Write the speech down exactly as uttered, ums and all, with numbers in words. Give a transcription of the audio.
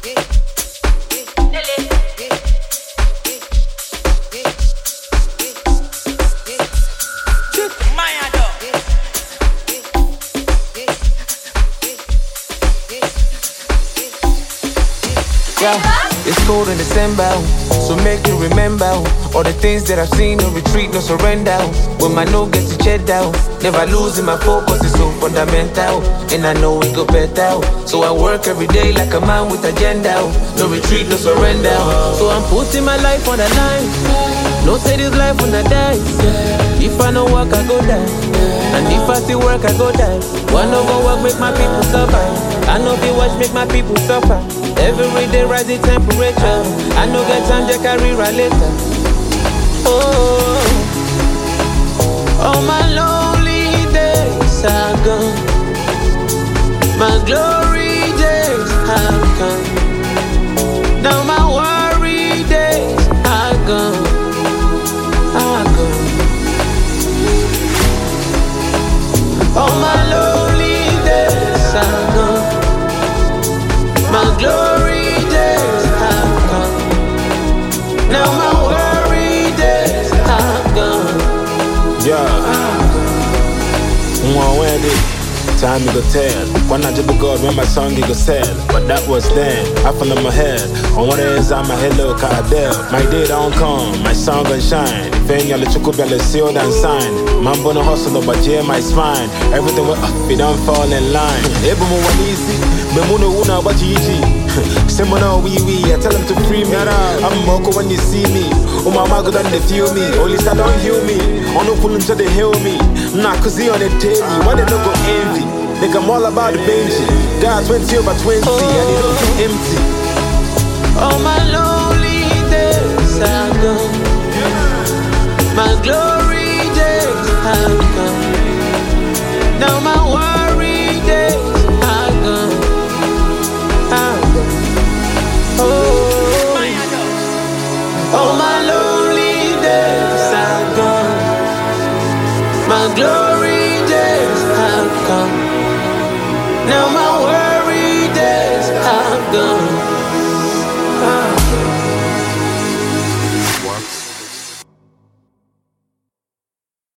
Yeah, it's cold in December, so make you remember all the things that I've seen. No retreat, no surrender. When my no get to check down, never losing my focus, it's so fundamental. And I know it go better, so I work every day like a man with agenda. No retreat, no surrender. So I'm putting my life on the line. No say this life when I die. If I no work, I go die. And if I still work, I go die. One no go work, make my people suffer. I know be watch, make my people suffer. Every day rise the temperature. I know get time to carry right later. Oh, all my lonely days are gone. My glory days have come. Now my worry days are gone. Are gone. All my lonely days are gone. My glory days have come. Now my worry days have gone. Yeah. Mwawedi. Time you go tell. When I did the God when my song you go sell. But that was then. I fell on my head. On what is I'm a hello Cadell. My day don't come. My song gon' shine. If any other chukubella sealed and signed. Man born a hustler but yeah my spine. Everything will up, it don't fall in line. Able more easy. Memuno una what you Simona wee wee, I tell them to free me. I'm Moko when you see me. Oh my mama good and they feel me. Only start don't heal me. On no pull until they heal me. Nah, cause he on the daily. Why they don't go envy? Like I'm all about the Benji. God twenty over twenty, oh. And it don't feel empty. All my lonely days are gone. My glory days have come. Now my worry days are gone. Are gone. Oh, all my lonely